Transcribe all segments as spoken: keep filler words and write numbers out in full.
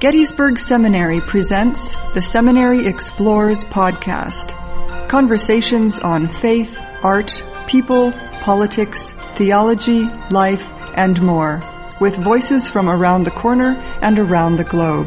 Gettysburg Seminary presents the Seminary Explorers podcast. Conversations on faith, art, people, politics, theology, life, and more, with voices from around the corner and around the globe.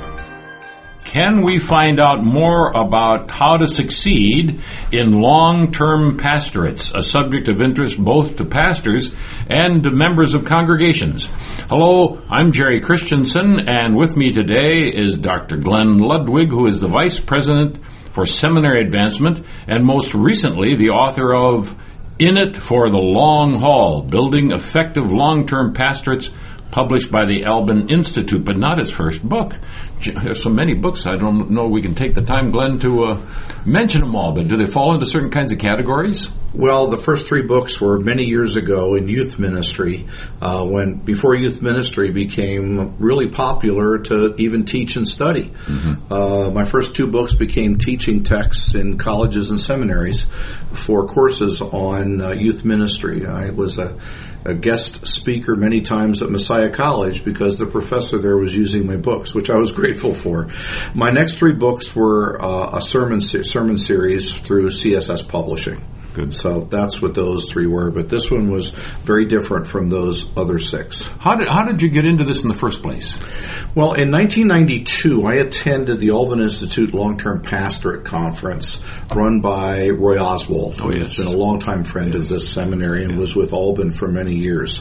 Can we find out more about how to succeed in long-term pastorates, a subject of interest both to pastors and to members of congregations? Hello, I'm Jerry Christensen, and with me today is Doctor Glenn Ludwig, who is the Vice President for Seminary Advancement and most recently the author of In It for the Long Haul, Building Effective Long-Term Pastorates, published by the Alban Institute, but not his first book. There's so many books, I don't know we can take the time, Glenn, to uh, mention them all, but do they fall into certain kinds of categories? Well, the first three books were many years ago in youth ministry, uh, when before youth ministry became really popular to even teach and study. Mm-hmm. Uh, my first two books became teaching texts in colleges and seminaries for courses on uh, youth ministry. I was a a guest speaker many times at Messiah College because the professor there was using my books, which I was grateful for. My next three books were uh, a sermon sermon series through C S S Publishing. Good. So that's what those three were, but this one was very different from those other six. How did how did you get into this in the first place? Well, in nineteen ninety-two, I attended the Alban Institute Long-Term Pastorate Conference run by Roy Oswald, oh, yes. who's been a longtime friend yes. of this seminary and yes. was with Alban for many years.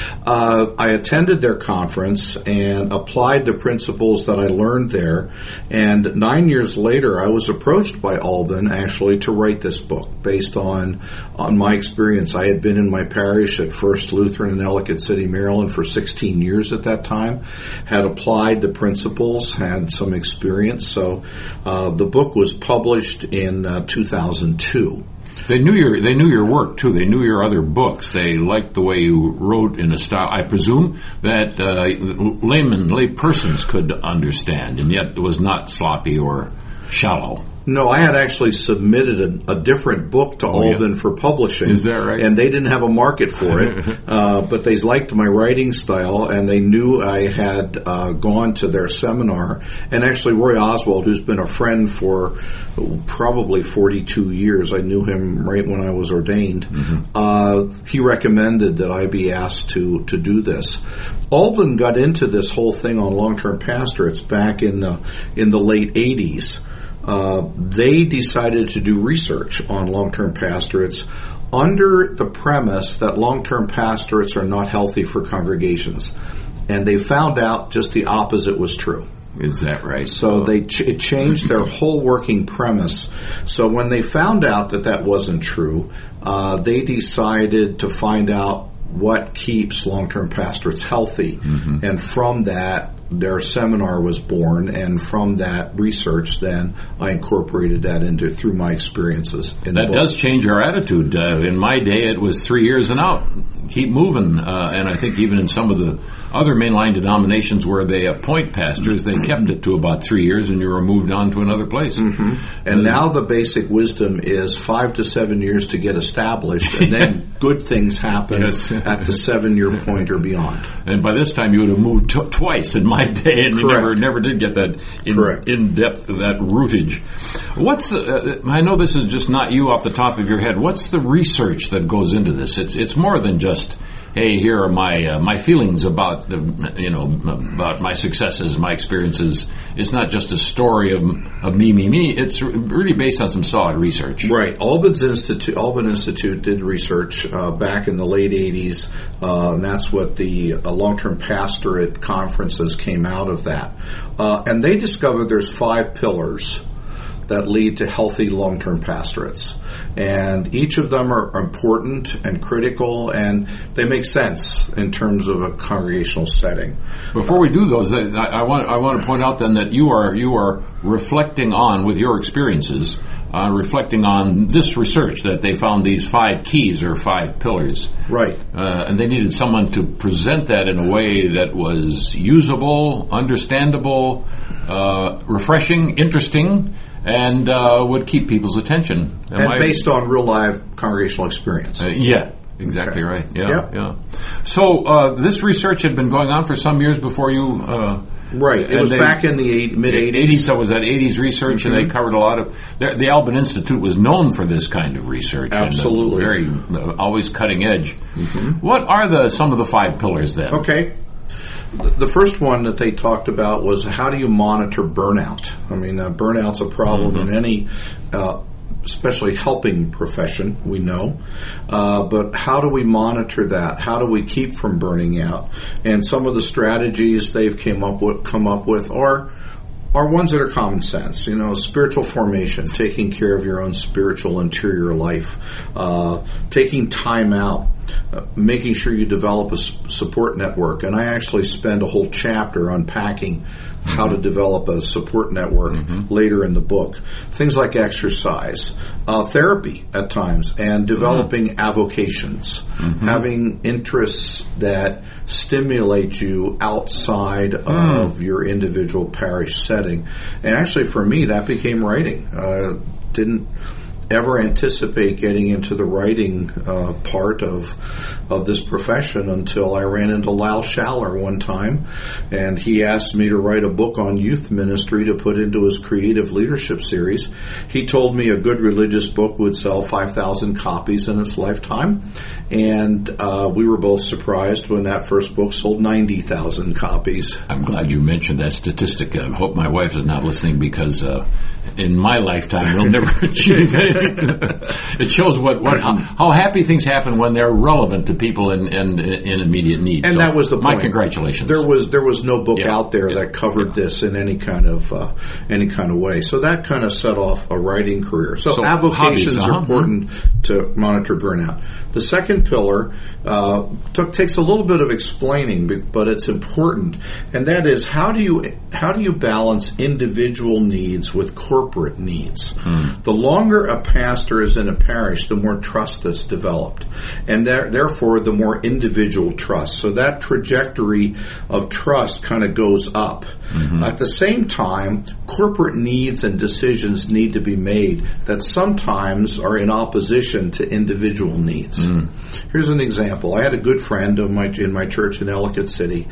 Uh, I attended their conference and applied the principles that I learned there, and nine years later, I was approached by Alban, actually, to write this book based on On my experience. I had been in my parish at First Lutheran in Ellicott City, Maryland for sixteen years at that time, had applied the principles, had some experience. So uh, the book was published in uh, two thousand two. They knew your they knew your work too. They knew your other books. They liked the way you wrote in a style, I presume, that uh, laymen, lay persons could understand, and yet it was not sloppy or shallow. No, I had actually submitted a, a different book to oh, Alban yeah. for publishing. Is that right? And they didn't have a market for it, uh, but they liked my writing style, and they knew I had uh, gone to their seminar. And actually, Roy Oswald, who's been a friend for probably forty-two years, I knew him right when I was ordained, mm-hmm. uh, he recommended that I be asked to, to do this. Alban got into this whole thing on long-term pastorates back in the, in the late eighties. Uh, they decided to do research on long-term pastorates under the premise that long-term pastorates are not healthy for congregations. And they found out just the opposite was true. Is that right? So oh. they ch- it changed their whole working premise. So when they found out that that wasn't true, uh, they decided to find out what keeps long-term pastorates healthy. Mm-hmm. And from that, their seminar was born, and from that research, then I incorporated that into through my experiences. In that does change our attitude. Uh, in my day, it was three years and out. Keep moving, uh, and I think even in some of the other mainline denominations where they appoint pastors, they kept it to about three years, and you were moved on to another place. Mm-hmm. And uh, now the basic wisdom is five to seven years to get established, and then good things happen yes. at the seven-year point or beyond. And by this time, you would have moved t- twice in my day, and Correct. you never never did get that in, in depth of that rootage. What's uh, I know this is just not you off the top of your head. What's the research that goes into this? It's it's more than just, hey, here are my uh, my feelings about the, you know about my successes, my experiences. It's not just a story of of me, me, me. It's really based on some solid research. Right. Alban's Institute, Alban Institute did research uh, back in the late eighties, uh, and that's what the uh, long-term pastorate conferences came out of that. Uh, and they discovered there's five pillars that lead to healthy long-term pastorates. And each of them are important and critical, and they make sense in terms of a congregational setting. Before we do those, I, I want I want to point out then that you are you are reflecting on, with your experiences, uh, reflecting on this research that they found these five keys or five pillars. Right. Uh, and they needed someone to present that in a way that was usable, understandable, uh, refreshing, interesting, and uh, would keep people's attention. Am and I, based on real live congregational experience. Uh, yeah, exactly okay. right. Yeah, yep. yeah. So uh, this research had been going on for some years before you uh, Right. It and was they, back in the mid-eighties. eighties, so it was that eighties research, mm-hmm. and they covered a lot of... The, the Alban Institute was known for this kind of research. Absolutely. And very, uh, always cutting edge. Mm-hmm. What are the some of the five pillars then? Okay. The first one that they talked about was how do you monitor burnout? I mean, uh, burnout's a problem mm-hmm. in any, uh, especially helping profession, we know. Uh, but how do we monitor that? How do we keep from burning out? And some of the strategies they've came up with, come up with are are ones that are common sense. You know, spiritual formation, taking care of your own spiritual interior life, uh, taking time out, uh, making sure you develop a s- support network. And I actually spend a whole chapter unpacking how to develop a support network mm-hmm. later in the book. Things like exercise, uh, therapy at times, and developing mm-hmm. avocations, mm-hmm. having interests that stimulate you outside mm. of your individual parish setting. And actually for me, that became writing. Uh, didn't ever anticipate getting into the writing uh, part of of this profession until I ran into Lal Schaller one time, and he asked me to write a book on youth ministry to put into his creative leadership series. He told me a good religious book would sell five thousand copies in its lifetime, and uh, we were both surprised when that first book sold ninety thousand copies. I'm glad you mentioned that statistic. I hope my wife is not listening, because uh, in my lifetime we'll never achieve it. It shows what, what how, how happy things happen when they're relevant to people in, in, in immediate need. And so that was the point. My congratulations. There was there was no book yeah. out there yeah. that covered yeah. this in any kind of uh, any kind of way. So that kind of set off a writing career. So, so avocations hobbies, uh-huh. are important to monitor burnout. The second pillar uh, took, takes a little bit of explaining, but it's important, and that is how do you how do you balance individual needs with corporate needs? Hmm. The longer a pastor is in a parish, the more trust that's developed, and there, therefore the more individual trust. So that trajectory of trust kind of goes up. Mm-hmm. At the same time, corporate needs and decisions need to be made that sometimes are in opposition to individual needs. Mm. Here's an example. I had a good friend of my, in my church in Ellicott City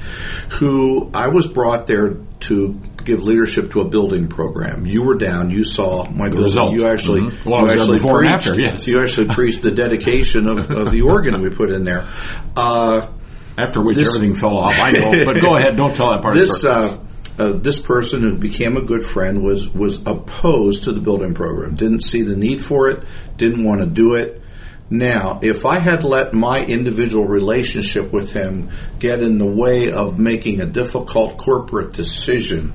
who I was brought there to give leadership to a building program. You were down. You saw my the building. Results. You actually, mm-hmm. well, you actually before preached. And after, yes. You actually preached the dedication of, of the organ we put in there. Uh, after which this, everything fell off. I know, but go ahead. Don't tell that part this, of the story. Uh, Uh, this person who became a good friend was was opposed to the building program. Didn't see the need for it. Didn't want to do it. Now, if I had let my individual relationship with him get in the way of making a difficult corporate decision,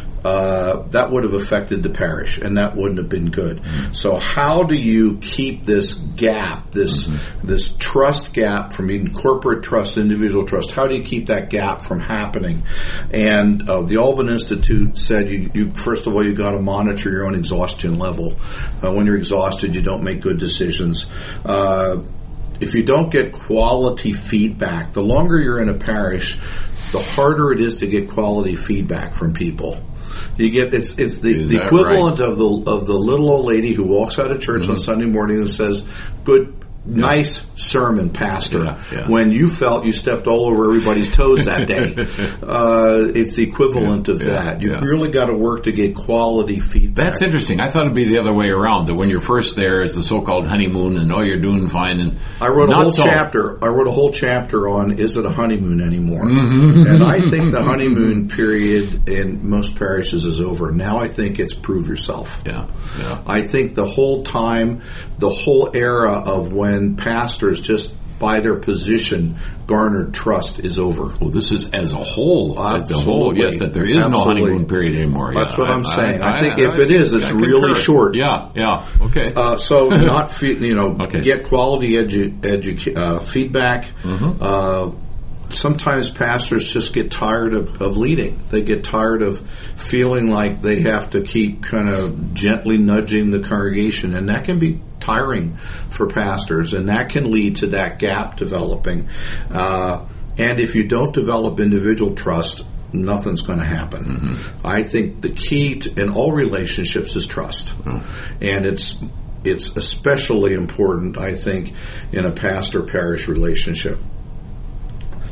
uh, that would have affected the parish, and that wouldn't have been good. Mm-hmm. So how do you keep this gap, this mm-hmm. this trust gap from being corporate trust, individual trust, how do you keep that gap from happening? And uh, the Alban Institute said, you, you first of all, you got to monitor your own exhaustion level. Uh, when you're exhausted, you don't make good decisions. Uh, if you don't get quality feedback, the longer you're in a parish, the harder it is to get quality feedback from people. You get it's it's the, the equivalent right? of the of the little old lady who walks out of church mm-hmm. on Sunday morning and says, "Good, yeah. nice sermon, Pastor." Yeah, yeah. When you felt you stepped all over everybody's toes that day, uh, it's the equivalent yeah, of yeah, that. You've yeah. really got to work to get quality feedback. That's interesting. I thought it'd be the other way around. That when you're first there, it's the so-called honeymoon, and oh, you're doing fine. And I wrote a not whole so. chapter. I wrote a whole chapter on is it a honeymoon anymore? Mm-hmm. And I think the honeymoon period in most parishes is over. Now I think it's prove yourself. Yeah, yeah. I think the whole time, the whole era of when pastors just by their position garnered trust is over. Well, this is as a whole. As a whole, yes, that there is Absolutely. no honeymoon period anymore. That's yeah, what I, I'm saying. I, I, I think I, if I, it is, it's really short. Yeah, yeah, okay. Uh, so not, fe- you know, okay. get quality edu- edu- uh, feedback. Mm-hmm. Uh, sometimes pastors just get tired of, of leading. They get tired of feeling like they have to keep kind of gently nudging the congregation, and that can be tiring for pastors, and that can lead to that gap developing. Uh, and if you don't develop individual trust, nothing's going to happen. Mm-hmm. I think the key to, in all relationships is trust, mm-hmm. and it's it's especially important, I think, in a pastor-parish relationship.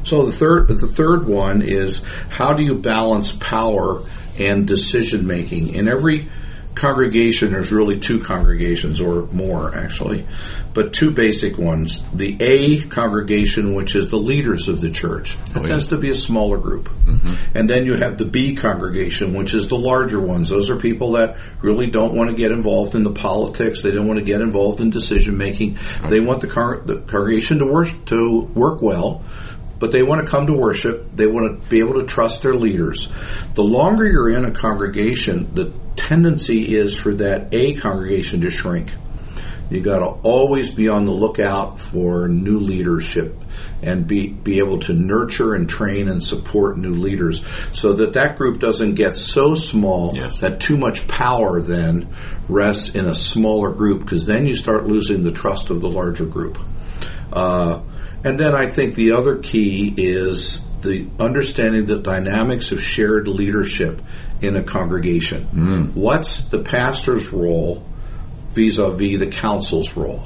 So the third, the third one is, how do you balance power and decision making? In every congregation, there's really two congregations, or more actually, but two basic ones. The A congregation, which is the leaders of the church. That oh, tends yeah. to be a smaller group. Mm-hmm. And then you have the B congregation, which is the larger ones. Those are people that really don't want to get involved in the politics. They don't want to get involved in decision making. Okay. They want the, con- the congregation to work, to work well, but they want to come to worship. They want to be able to trust their leaders. The longer you're in a congregation, the tendency is for that A congregation to shrink. You got to always be on the lookout for new leadership and be be able to nurture and train and support new leaders, so that that group doesn't get so small yes. that too much power then rests in a smaller group, because then you start losing the trust of the larger group. Uh, and then I think the other key is the understanding the dynamics of shared leadership in a congregation. Mm. What's the pastor's role vis-a-vis the council's role?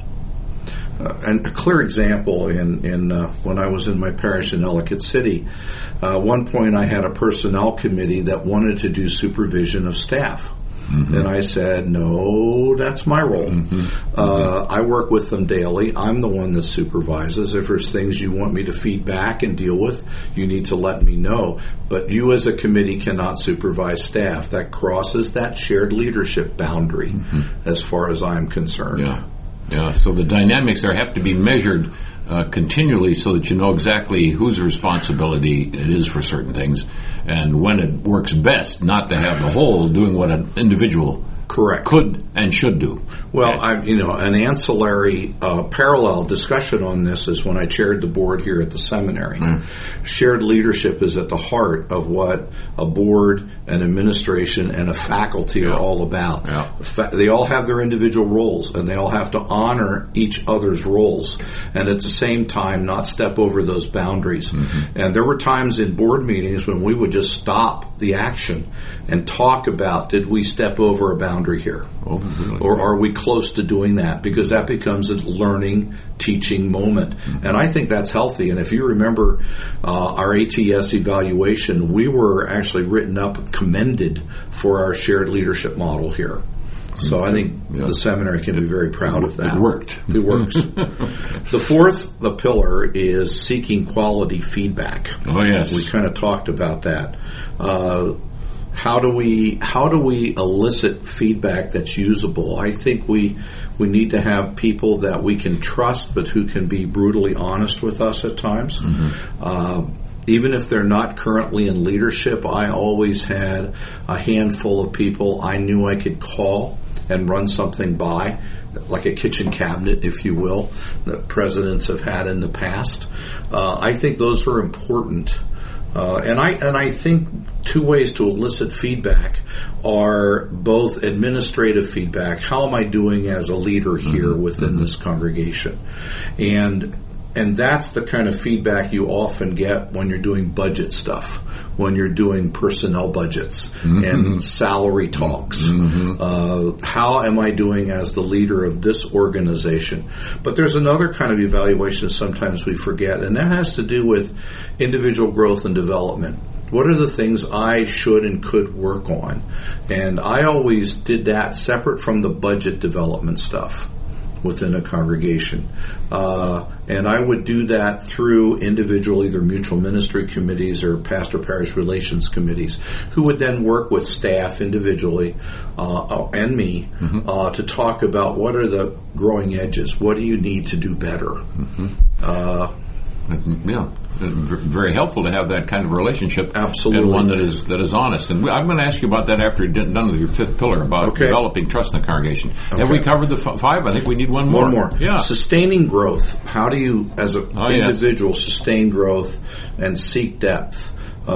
Uh, and a clear example, in, in uh, when I was in my parish in Ellicott City, uh, one point I had a personnel committee that wanted to do supervision of staff. Mm-hmm. And I said, no, that's my role. Mm-hmm. Uh, I work with them daily. I'm the one that supervises. If there's things you want me to feed back and deal with, you need to let me know. But you as a committee cannot supervise staff. That crosses that shared leadership boundary, mm-hmm. as far as I'm concerned. Yeah, yeah. So the dynamics there have to be measured Uh, continually, so that you know exactly whose responsibility it is for certain things, and when it works best not to have the whole doing what an individual correct could and should do. Well, okay. I, you know, an ancillary uh, parallel discussion on this is when I chaired the board here at the seminary. Mm. Shared leadership is at the heart of what a board, an administration, and a faculty yeah. are all about. Yeah. Fa- they all have their individual roles, and they all have to honor each other's roles, and at the same time not step over those boundaries. Mm-hmm. And there were times in board meetings when we would just stop the action and talk about, did we step over a boundary here? Oh, really? Or are we close to doing that? Because that becomes a learning, teaching moment. Mm-hmm. And I think that's healthy. And if you remember uh, our A T S evaluation, we were actually written up and commended for our shared leadership model here. So I think yeah. the seminary can it, be very proud it, of that. It worked. It works. The fourth, the pillar, is seeking quality feedback. Oh, yes. We kind of talked about that. Uh, how do we how do we elicit feedback that's usable? I think we we need to have people that we can trust, but who can be brutally honest with us at times. Mm-hmm. Uh, Even if they're not currently in leadership, I always had a handful of people I knew I could call and run something by, like a kitchen cabinet, if you will, that presidents have had in the past. Uh, I think those are important. Uh, and I and I think two ways to elicit feedback are both administrative feedback. How am I doing as a leader here mm-hmm. within mm-hmm. this congregation? And And that's the kind of feedback you often get when you're doing budget stuff, when you're doing personnel budgets mm-hmm. and salary talks. Mm-hmm. Uh, how am I doing as the leader of this organization? But there's another kind of evaluation sometimes we forget, and that has to do with individual growth and development. What are the things I should and could work on? And I always did that separate from the budget development stuff within a congregation. Uh, and I would do that through individual, either mutual ministry committees or pastor-parish relations committees, who would then work with staff individually uh, and me mm-hmm. uh, to talk about what are the growing edges, what do you need to do better. Mm-hmm. Uh, yeah, very helpful to have that kind of relationship. Absolutely. And one that is that is honest. And I'm going to ask you about that after you're done with your fifth pillar, about okay. developing trust in the congregation. Okay. Have we covered the f- five? I think we need one more. One more. Yeah. Sustaining growth. How do you, as an oh, individual, yes. sustain growth and seek depth?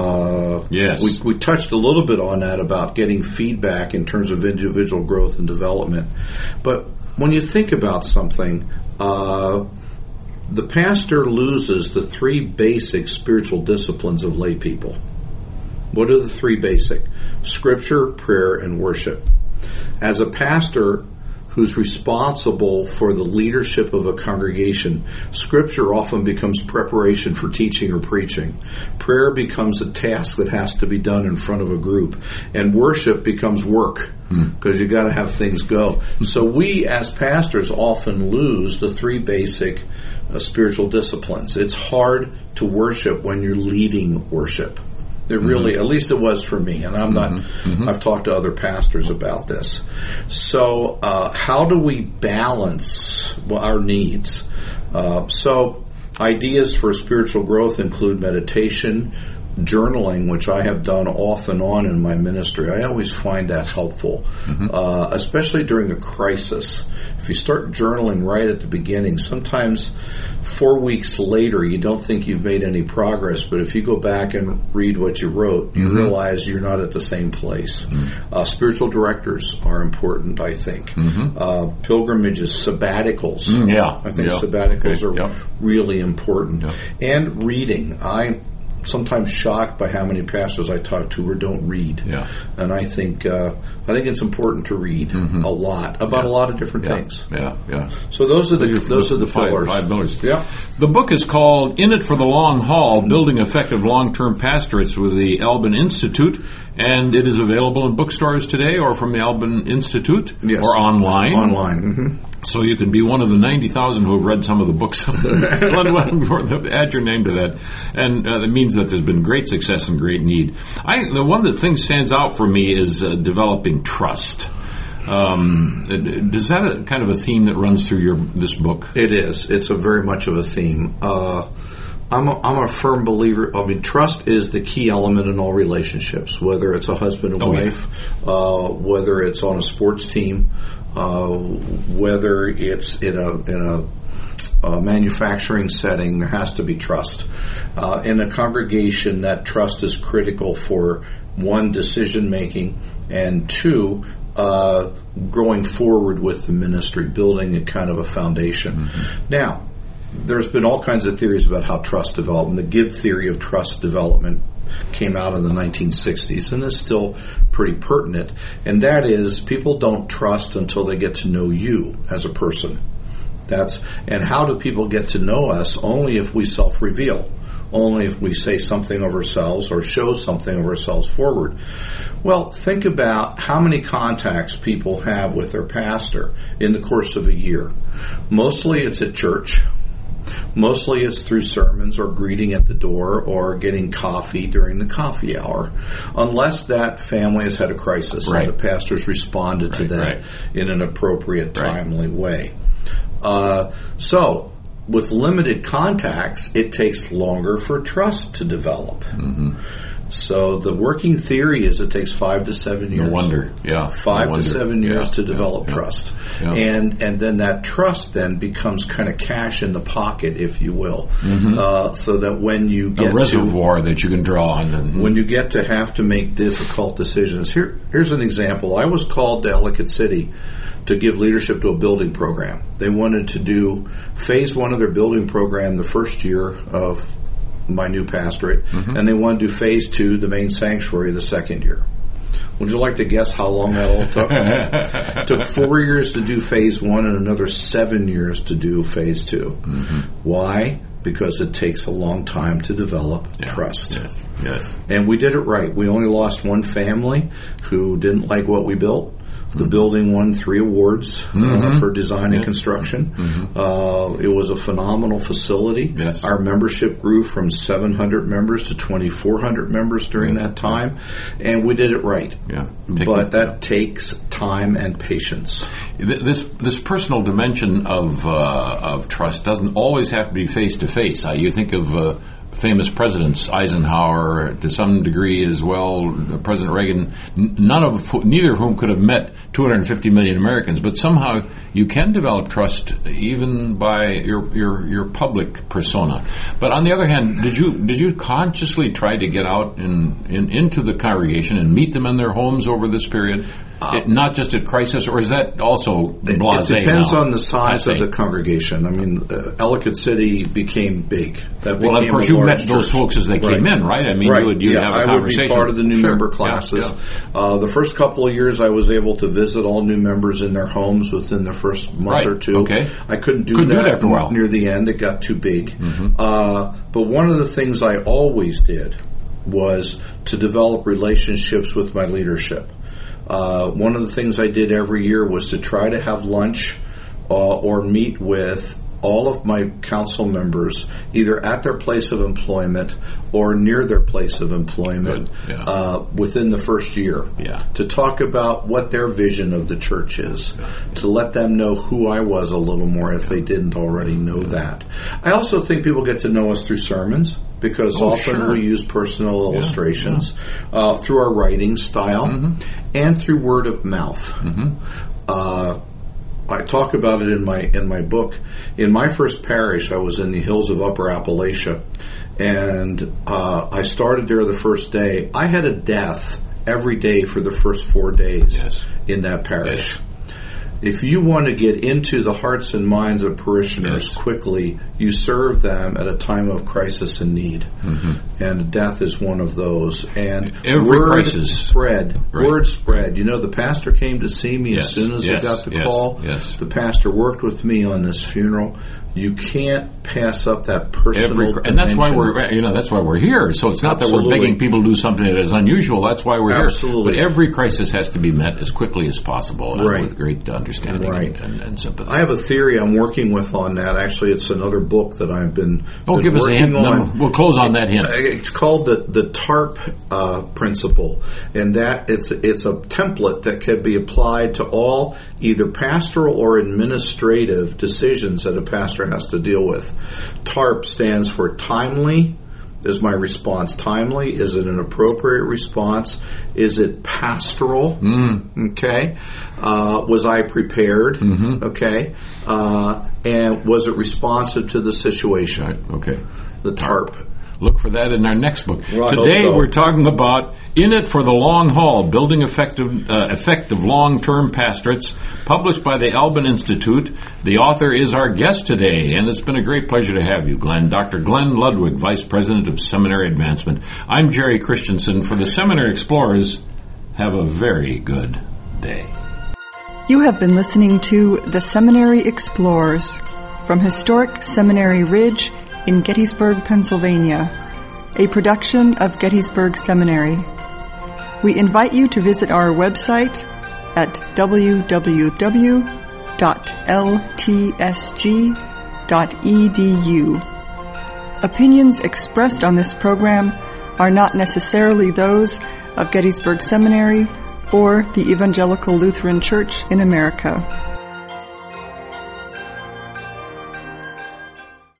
Uh, yes. We, we touched a little bit on that about getting feedback in terms of individual growth and development. But when you think about something, uh, the pastor loses the three basic spiritual disciplines of lay people. What are the three basic? Scripture, prayer, and worship. As a pastor who's responsible for the leadership of a congregation, Scripture often becomes preparation for teaching or preaching. Prayer becomes a task that has to be done in front of a group. And worship becomes work, because you got to have things go. So we, as pastors, often lose the three basic uh, spiritual disciplines. It's hard to worship when you're leading worship. It really, mm-hmm. at least it was for me, and I'm not. Mm-hmm. I've talked to other pastors about this. So, uh, how do we balance our needs? Uh, so, ideas for spiritual growth include meditation, journaling, which I have done off and on in my ministry. I always find that helpful, mm-hmm. uh, especially during a crisis. If you start journaling right at the beginning, sometimes four weeks later you don't think you've made any progress, but if you go back and read what you wrote, you mm-hmm. realize you're not at the same place. Mm-hmm. Uh, spiritual directors are important, I think. Mm-hmm. Uh, pilgrimages, sabbaticals. Mm, yeah. I think yeah. sabbaticals okay. are yep. really important. Yep. And reading. I sometimes shocked by how many pastors I talk to who don't read. Yeah. And I think uh, I think it's important to read mm-hmm. a lot about yeah. a lot of different yeah. things. Yeah, yeah. So those are the those, those are the five, pillars. Five pillars. Yeah. The book is called "In It for the Long Haul: Building Effective Long-Term Pastorates with the Alban Institute," and it is available in bookstores today, or from the Alban Institute, yes. or online. Online. Mm-hmm. So you can be one of the ninety thousand who have read some of the books. Add your name to that. And uh, that means that there's been great success and great need. I, the one that thing stands out for me is uh, developing trust. Um, is that a kind of a theme that runs through your this book? It is. It's a very much of a theme. Uh, I'm a, I'm a firm believer. I mean, trust is the key element in all relationships, whether it's a husband and oh, wife, yeah. uh, whether it's on a sports team, uh, whether it's in a in a Uh, manufacturing setting. There has to be trust. Uh, in a congregation, that trust is critical for, one, decision making, and two, uh, going forward with the ministry, building a kind of a foundation. Mm-hmm. Now, there's been all kinds of theories about how trust developed, and the Gibb theory of trust development came out in the nineteen sixties and is still pretty pertinent, and that is people don't trust until they get to know you as a person. That's and how do people get to know us? Only if we self-reveal, only if we say something of ourselves or show something of ourselves forward. Well, think about how many contacts people have with their pastor in the course of a year. Mostly it's at church. Mostly it's through sermons or greeting at the door or getting coffee during the coffee hour, unless that family has had a crisis right. and the pastor's responded right, to that right. in an appropriate, timely right. way. Uh, so, with limited contacts, it takes longer for trust to develop. Mm-hmm. So, the working theory is it takes five to seven years. No wonder, yeah. Five no wonder. to seven years yeah. to develop yeah. trust. Yeah. And and then that trust then becomes kind of cash in the pocket, if you will. Mm-hmm. Uh, so that when you get a reservoir to, that you can draw on. And, when you get to have to make difficult decisions. Here, here's an example. I was called to Ellicott City to give leadership to a building program. They wanted to do phase one of their building program the first year of my new pastorate, mm-hmm. and they wanted to do phase two, the main sanctuary, the second year. Would you like to guess how long that all took? It took four years to do phase one and another seven years to do phase two. Mm-hmm. Why? Because it takes a long time to develop yeah. trust. Yes. Yes. And we did it right. We only lost one family who didn't like what we built. The mm-hmm. building won three awards mm-hmm. uh, for design and yes. construction. Mm-hmm. Uh, it was a phenomenal facility. Yes. Our membership grew from seven hundred members to twenty-four hundred members during mm-hmm. that time, and we did it right. Yeah. Take but the, that yeah. takes time and patience. This this personal dimension of uh, of trust doesn't always have to be face to face. You think of uh, famous presidents, Eisenhower to some degree as well, President Reagan. None of neither of whom could have met two hundred fifty million Americans, but somehow you can develop trust even by your your your public persona. But on the other hand, did you did you consciously try to get out in, in into the congregation and meet them in their homes over this period? it, not just at crisis, or is that also blasé? It depends now? on the size of the congregation. I mean, uh, Ellicott City became big. That well, became of course, a you met large those church. folks as they right. came in, right? I mean, right. you would you'd yeah, have a I conversation. would be part of the new sure. member Yeah, classes. yeah. Uh, the first couple of years, I was able to visit all new members in their homes within the first month right. or two. Okay. I couldn't do couldn't that do it after a while. Near the end. It got too big. Mm-hmm. Uh, but one of the things I always did was to develop relationships with my leadership. Uh, one of the things I did every year was to try to have lunch uh, or meet with all of my council members, either at their place of employment or near their place of employment, yeah. uh, within the first year, yeah. to talk about what their vision of the church is, yeah. to let them know who I was a little more if they didn't already know yeah. that. I also think people get to know us through sermons, because oh, often sure. we use personal yeah. illustrations yeah. Uh, through our writing style mm-hmm. and through word of mouth. Mm-hmm. Uh, I talk about it in my in my book. In my first parish, I was in the hills of Upper Appalachia, and uh, I started there the first day. I had a death every day for the first four days yes. in that parish. Yes. If you want to get into the hearts and minds of parishioners yes. quickly, you serve them at a time of crisis and need. Mm-hmm. And death is one of those. And every word crisis spread. right. Word spread. You know, the pastor came to see me yes. as soon as yes. I got the yes. call. Yes. The pastor worked with me on this funeral. You can't pass up that personal Every, and that's why we're you know that's why we're here. So it's not Absolutely. that we're begging people to do something that is unusual. That's why we're Absolutely. here. But every crisis has to be met as quickly as possible, right. and with great understanding right. and, and, and sympathy. I have a theory I'm working with on that. Actually, it's another book that I've been. Oh, been give us a hint. on. We'll close on that hint. It's called the the TARP uh, principle, and that it's it's a template that can be applied to all either pastoral or administrative decisions that a pastor has to deal with. TARP stands for timely. Is my response timely? Is it an appropriate response? Is it pastoral? Mm. Okay. Uh, was I prepared? Mm-hmm. Okay. Uh, and was it responsive to the situation? Right. Okay. The TARP. Look for that in our next book. Well, Today so. we're talking about In It for the Long Haul, Building Effective, uh, effective Long-Term Pastorates, published by the Alban Institute. The author is our guest today, and it's been a great pleasure to have you, Glenn. Doctor Glenn Ludwig, Vice President of Seminary Advancement. I'm Jerry Christensen. For the Seminary Explorers, have a very good day. You have been listening to The Seminary Explorers from historic Seminary Ridge in Gettysburg, Pennsylvania, a production of Gettysburg Seminary. We invite you to visit our website at w w w dot l t s g dot e d u. Opinions expressed on this program are not necessarily those of Gettysburg Seminary or the Evangelical Lutheran Church in America.